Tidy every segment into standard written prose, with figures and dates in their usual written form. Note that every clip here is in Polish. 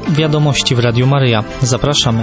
Wiadomości w Radiu Maryja. Zapraszamy.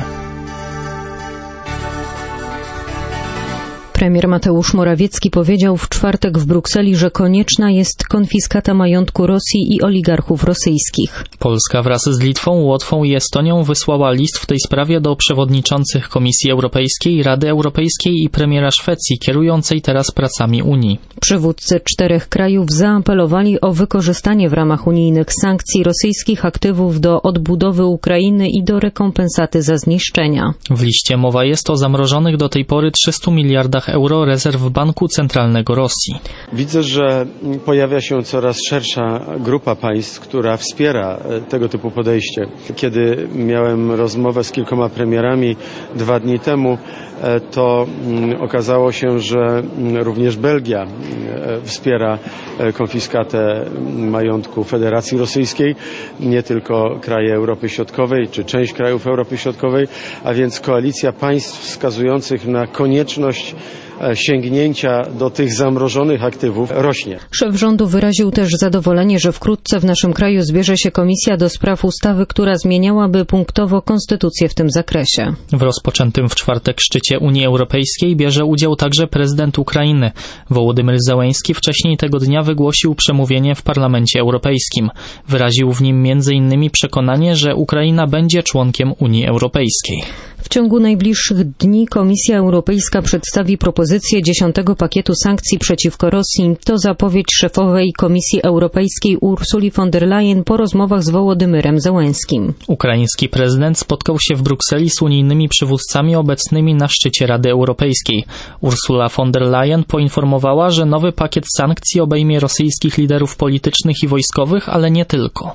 Premier Mateusz Morawiecki powiedział w czwartek w Brukseli, że konieczna jest konfiskata majątku Rosji i oligarchów rosyjskich. Polska wraz z Litwą, Łotwą i Estonią wysłała list w tej sprawie do przewodniczących Komisji Europejskiej, Rady Europejskiej i premiera Szwecji, kierującej teraz pracami Unii. Przywódcy 4 krajów zaapelowali o wykorzystanie w ramach unijnych sankcji rosyjskich aktywów do odbudowy Ukrainy i do rekompensaty za zniszczenia. W liście mowa jest o zamrożonych do tej pory 300 miliardach euro rezerw Banku Centralnego Rosji. Widzę, że pojawia się coraz szersza grupa państw, która wspiera tego typu podejście. Kiedy miałem rozmowę z kilkoma premierami 2 dni temu, to okazało się, że również Belgia wspiera konfiskatę majątku Federacji Rosyjskiej, nie tylko kraje Europy Środkowej, czy część krajów Europy Środkowej, a więc koalicja państw wskazujących na konieczność sięgnięcia do tych zamrożonych aktywów rośnie. Szef rządu wyraził też zadowolenie, że wkrótce w naszym kraju zbierze się komisja do spraw ustawy, która zmieniałaby punktowo konstytucję w tym zakresie. W rozpoczętym w czwartek szczycie Unii Europejskiej bierze udział także prezydent Ukrainy. Wołodymyr Zełenski wcześniej tego dnia wygłosił przemówienie w Parlamencie Europejskim. Wyraził w nim m.in. przekonanie, że Ukraina będzie członkiem Unii Europejskiej. W ciągu najbliższych dni Komisja Europejska przedstawi propozycję 10. pakietu sankcji przeciwko Rosji. To zapowiedź szefowej Komisji Europejskiej Ursuli von der Leyen po rozmowach z Wołodymyrem Zełenskim. Ukraiński prezydent spotkał się w Brukseli z unijnymi przywódcami obecnymi na szczycie Rady Europejskiej. Ursula von der Leyen poinformowała, że nowy pakiet sankcji obejmie rosyjskich liderów politycznych i wojskowych, ale nie tylko.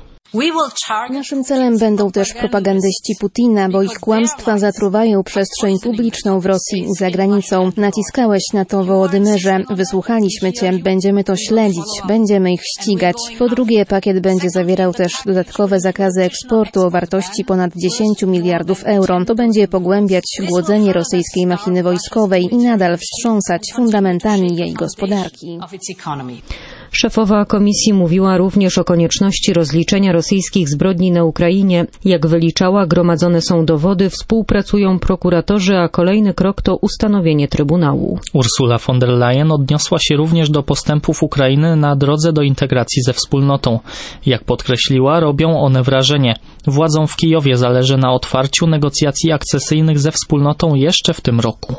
Naszym celem będą też propagandyści Putina, bo ich kłamstwa zatruwają przestrzeń publiczną w Rosji i za granicą. Naciskałeś na to, Wołodymyrze. Wysłuchaliśmy Cię, będziemy to śledzić, będziemy ich ścigać. Po drugie, pakiet będzie zawierał też dodatkowe zakazy eksportu o wartości ponad 10 miliardów euro. To będzie pogłębiać głodzenie rosyjskiej machiny wojskowej i nadal wstrząsać fundamentami jej gospodarki. Szefowa komisji mówiła również o konieczności rozliczenia rosyjskich zbrodni na Ukrainie. Jak wyliczała, gromadzone są dowody, współpracują prokuratorzy, a kolejny krok to ustanowienie trybunału. Ursula von der Leyen odniosła się również do postępów Ukrainy na drodze do integracji ze wspólnotą. Jak podkreśliła, robią one wrażenie. Władzom w Kijowie zależy na otwarciu negocjacji akcesyjnych ze wspólnotą jeszcze w tym roku.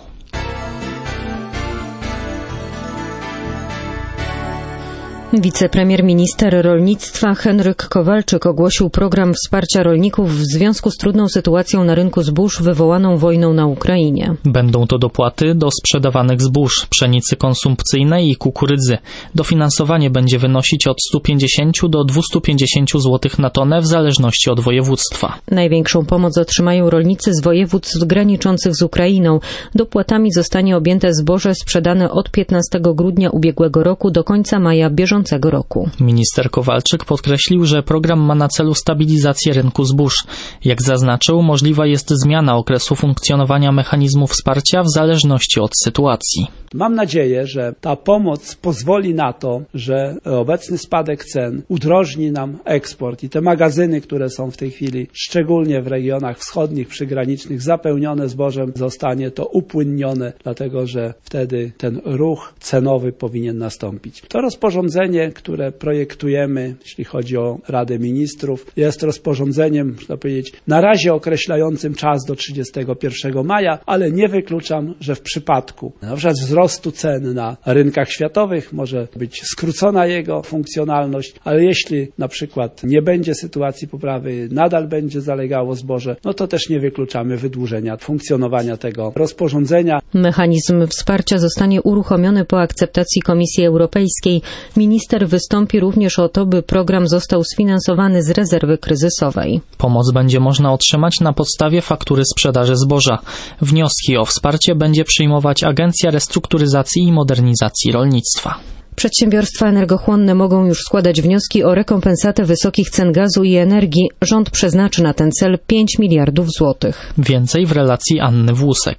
Wicepremier-minister rolnictwa Henryk Kowalczyk ogłosił program wsparcia rolników w związku z trudną sytuacją na rynku zbóż wywołaną wojną na Ukrainie. Będą to dopłaty do sprzedawanych zbóż, pszenicy konsumpcyjnej i kukurydzy. Dofinansowanie będzie wynosić od 150 do 250 zł na tonę w zależności od województwa. Największą pomoc otrzymają rolnicy z województw graniczących z Ukrainą. Dopłatami zostanie objęte zboże sprzedane od 15 grudnia ubiegłego roku do końca maja bieżącego roku. Minister Kowalczyk podkreślił, że program ma na celu stabilizację rynku zbóż. Jak zaznaczył, możliwa jest zmiana okresu funkcjonowania mechanizmu wsparcia w zależności od sytuacji. Mam nadzieję, że ta pomoc pozwoli na to, że obecny spadek cen udrożni nam eksport i te magazyny, które są w tej chwili, szczególnie w regionach wschodnich, przygranicznych, zapełnione zbożem, zostanie to upłynnione, dlatego że wtedy ten ruch cenowy powinien nastąpić. To rozporządzenie, które projektujemy, jeśli chodzi o Radę Ministrów, jest rozporządzeniem, można powiedzieć, na razie określającym czas do 31 maja, ale nie wykluczam, że w przypadku na przykład wzrostu cen na rynkach światowych może być skrócona jego funkcjonalność, ale jeśli na przykład nie będzie sytuacji poprawy, nadal będzie zalegało zboże, no to też nie wykluczamy wydłużenia funkcjonowania tego rozporządzenia. Mechanizm wsparcia zostanie uruchomiony po akceptacji Komisji Europejskiej. Minister wystąpi również o to, by program został sfinansowany z rezerwy kryzysowej. Pomoc będzie można otrzymać na podstawie faktury sprzedaży zboża. Wnioski o wsparcie będzie przyjmować Agencja Restrukturyzacji i Modernizacji Rolnictwa. Przedsiębiorstwa energochłonne mogą już składać wnioski o rekompensatę wysokich cen gazu i energii. Rząd przeznaczy na ten cel 5 miliardów złotych. Więcej w relacji Anny Włusek.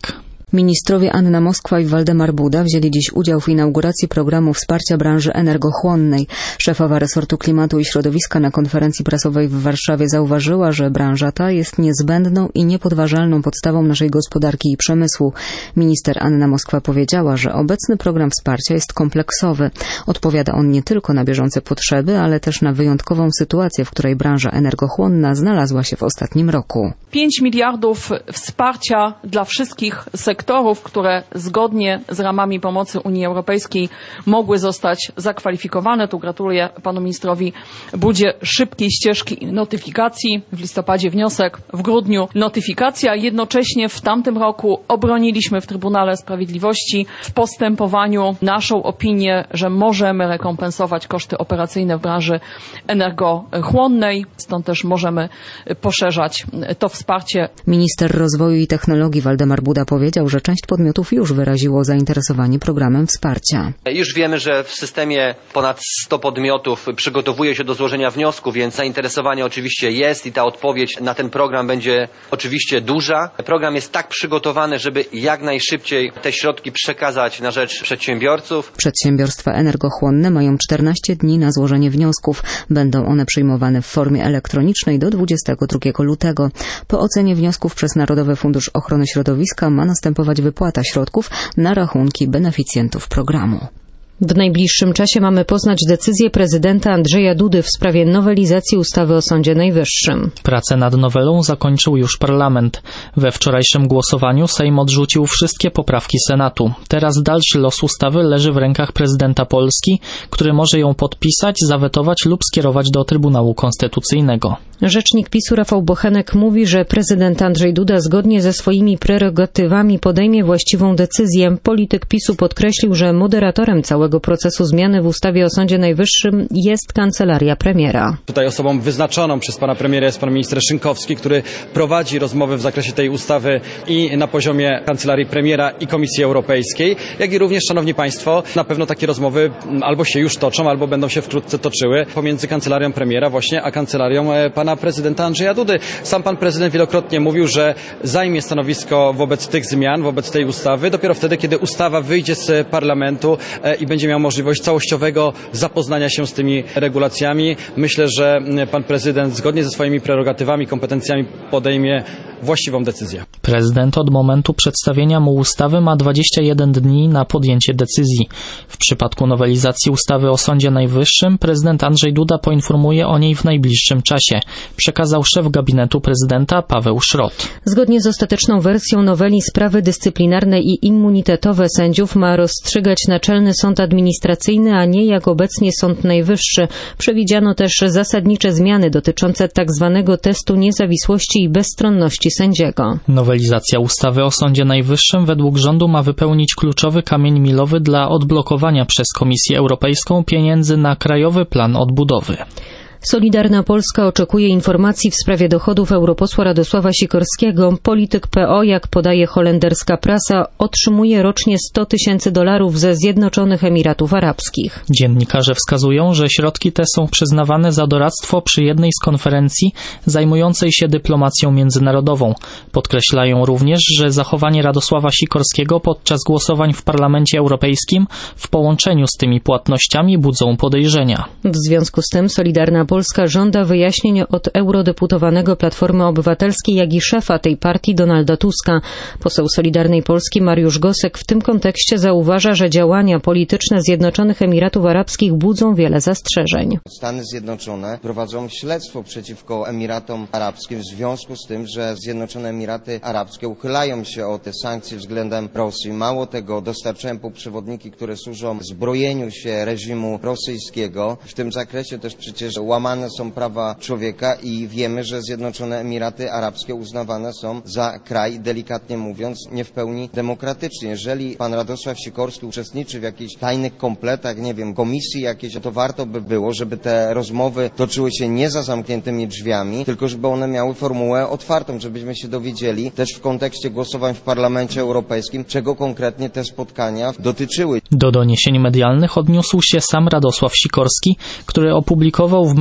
Ministrowie Anna Moskwa i Waldemar Buda wzięli dziś udział w inauguracji programu wsparcia branży energochłonnej. Szefowa resortu klimatu i środowiska na konferencji prasowej w Warszawie zauważyła, że branża ta jest niezbędną i niepodważalną podstawą naszej gospodarki i przemysłu. Minister Anna Moskwa powiedziała, że obecny program wsparcia jest kompleksowy. Odpowiada on nie tylko na bieżące potrzeby, ale też na wyjątkową sytuację, w której branża energochłonna znalazła się w ostatnim roku. 5 miliardów wsparcia dla wszystkich sektorów, które zgodnie z ramami pomocy Unii Europejskiej mogły zostać zakwalifikowane. Tu gratuluję panu ministrowi Budzie szybkiej ścieżki notyfikacji. W listopadzie wniosek, w grudniu notyfikacja. Jednocześnie w tamtym roku obroniliśmy w Trybunale Sprawiedliwości w postępowaniu naszą opinię, że możemy rekompensować koszty operacyjne w branży energochłonnej. Stąd też możemy poszerzać to wsparcie. Minister Rozwoju i Technologii Waldemar Buda powiedział, że część podmiotów już wyraziło zainteresowanie programem wsparcia. Już wiemy, że w systemie ponad 100 podmiotów przygotowuje się do złożenia wniosku, więc zainteresowanie oczywiście jest i ta odpowiedź na ten program będzie oczywiście duża. Program jest tak przygotowany, żeby jak najszybciej te środki przekazać na rzecz przedsiębiorców. Przedsiębiorstwa energochłonne mają 14 dni na złożenie wniosków. Będą one przyjmowane w formie elektronicznej do 22 lutego. Po ocenie wniosków przez Narodowy Fundusz Ochrony Środowiska ma następować wypłata środków na rachunki beneficjentów programu. W najbliższym czasie mamy poznać decyzję prezydenta Andrzeja Dudy w sprawie nowelizacji ustawy o Sądzie Najwyższym. Pracę nad nowelą zakończył już parlament. We wczorajszym głosowaniu Sejm odrzucił wszystkie poprawki Senatu. Teraz dalszy los ustawy leży w rękach prezydenta Polski, który może ją podpisać, zawetować lub skierować do Trybunału Konstytucyjnego. Rzecznik PiS-u Rafał Bochenek mówi, że prezydent Andrzej Duda zgodnie ze swoimi prerogatywami podejmie właściwą decyzję. Polityk PiS-u podkreślił, że moderatorem całego procesu zmiany w ustawie o Sądzie Najwyższym jest kancelaria premiera. Tutaj osobą wyznaczoną przez pana premiera jest pan minister Szynkowski, który prowadzi rozmowy w zakresie tej ustawy i na poziomie kancelarii premiera i Komisji Europejskiej, jak i również, szanowni państwo, na pewno takie rozmowy albo się już toczą, albo będą się wkrótce toczyły pomiędzy kancelarią premiera właśnie a kancelarią pana prezydenta Andrzeja Dudy. Sam pan prezydent wielokrotnie mówił, że zajmie stanowisko wobec tych zmian, wobec tej ustawy dopiero wtedy, kiedy ustawa wyjdzie z parlamentu i będzie miał możliwość całościowego zapoznania się z tymi regulacjami. Myślę, że pan prezydent zgodnie ze swoimi prerogatywami, kompetencjami podejmie właściwą decyzję. Prezydent od momentu przedstawienia mu ustawy ma 21 dni na podjęcie decyzji. W przypadku nowelizacji ustawy o Sądzie Najwyższym prezydent Andrzej Duda poinformuje o niej w najbliższym czasie, przekazał szef gabinetu prezydenta Paweł Szrot. Zgodnie z ostateczną wersją noweli sprawy dyscyplinarne i immunitetowe sędziów ma rozstrzygać Naczelny Sąd Administracyjny, a nie jak obecnie Sąd Najwyższy. Przewidziano też zasadnicze zmiany dotyczące tzw. testu niezawisłości i bezstronności sędziego. Nowelizacja ustawy o Sądzie Najwyższym według rządu ma wypełnić kluczowy kamień milowy dla odblokowania przez Komisję Europejską pieniędzy na Krajowy Plan Odbudowy. Solidarna Polska oczekuje informacji w sprawie dochodów europosła Radosława Sikorskiego. Polityk PO, jak podaje holenderska prasa, otrzymuje rocznie $100,000 ze Zjednoczonych Emiratów Arabskich. Dziennikarze wskazują, że środki te są przyznawane za doradztwo przy jednej z konferencji zajmującej się dyplomacją międzynarodową. Podkreślają również, że zachowanie Radosława Sikorskiego podczas głosowań w Parlamencie Europejskim w połączeniu z tymi płatnościami budzą podejrzenia. W związku z tym Solidarna Polska żąda wyjaśnień od eurodeputowanego Platformy Obywatelskiej, jak i szefa tej partii Donalda Tuska. Poseł Solidarnej Polski Mariusz Gosek w tym kontekście zauważa, że działania polityczne Zjednoczonych Emiratów Arabskich budzą wiele zastrzeżeń. Stany Zjednoczone prowadzą śledztwo przeciwko Emiratom Arabskim w związku z tym, że Zjednoczone Emiraty Arabskie uchylają się od sankcji względem Rosji. Mało tego, dostarczają półprzewodniki, które służą zbrojeniu się reżimu rosyjskiego. W tym zakresie też przecież łamane są prawa człowieka i wiemy, że Zjednoczone Emiraty Arabskie uznawane są za kraj, delikatnie mówiąc, nie w pełni demokratyczny. Jeżeli pan Radosław Sikorski uczestniczy w jakichś tajnych kompletach, nie wiem, komisji jakiejś, to warto by było, żeby te rozmowy toczyły się nie za zamkniętymi drzwiami, tylko żeby one miały formułę otwartą, żebyśmy się dowiedzieli też w kontekście głosowań w Parlamencie Europejskim, czego konkretnie te spotkania dotyczyły. Do doniesień medialnych odniósł się sam Radosław Sikorski, który opublikował w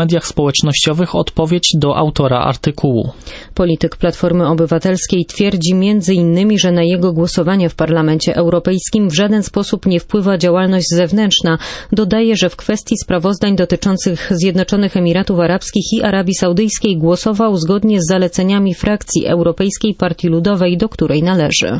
mediach społecznościowych odpowiedź do autora artykułu. Polityk Platformy Obywatelskiej twierdzi m.in., że na jego głosowanie w Parlamencie Europejskim w żaden sposób nie wpływa działalność zewnętrzna. Dodaje, że w kwestii sprawozdań dotyczących Zjednoczonych Emiratów Arabskich i Arabii Saudyjskiej głosował zgodnie z zaleceniami frakcji Europejskiej Partii Ludowej, do której należy.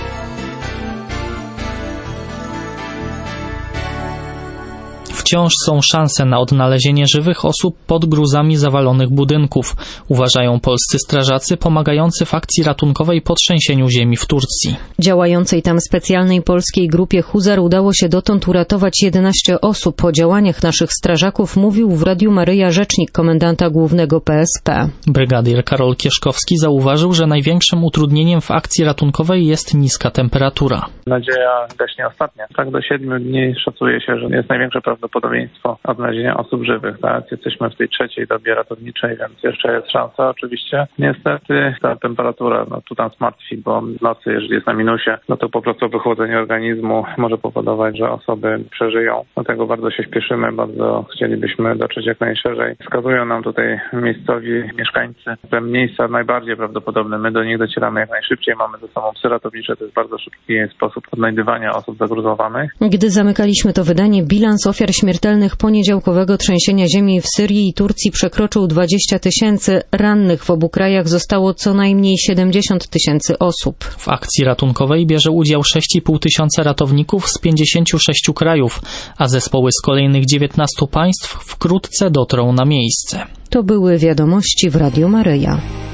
Wciąż są szanse na odnalezienie żywych osób pod gruzami zawalonych budynków, uważają polscy strażacy pomagający w akcji ratunkowej po trzęsieniu ziemi w Turcji. Działającej tam specjalnej polskiej grupie Huzar udało się dotąd uratować 11 osób. Po działaniach naszych strażaków mówił w Radiu Maryja rzecznik komendanta głównego PSP. Brygadier Karol Kieszkowski zauważył, że największym utrudnieniem w akcji ratunkowej jest niska temperatura. Nadzieja gaśnie ostatnia. Tak do 7 dni szacuje się, że jest największe prawdopodobieństwo odnalezienia osób żywych. Tak? Jesteśmy w tej trzeciej dobie ratowniczej, więc jeszcze jest szansa oczywiście. Niestety ta temperatura tu nas martwi, bo w nocy, jeżeli jest na minusie, to po prostu wychłodzenie organizmu może powodować, że osoby przeżyją. Dlatego bardzo się śpieszymy, bardzo chcielibyśmy dotrzeć jak najszerzej. Wskazują nam tutaj miejscowi mieszkańcy te miejsca najbardziej prawdopodobne. My do nich docieramy jak najszybciej. Mamy ze sobą psy ratownicze. To jest bardzo szybki sposób odnajdywania osób zagruzowanych. Gdy zamykaliśmy to wydanie, bilans ofiar śmiertelnych poniedziałkowego trzęsienia ziemi w Syrii i Turcji przekroczył 20 000. Rannych w obu krajach zostało co najmniej 70 000 osób. W akcji ratunkowej bierze udział 6,5 tysiąca ratowników z 56 krajów, a zespoły z kolejnych 19 państw wkrótce dotrą na miejsce. To były wiadomości w Radiu Maryja.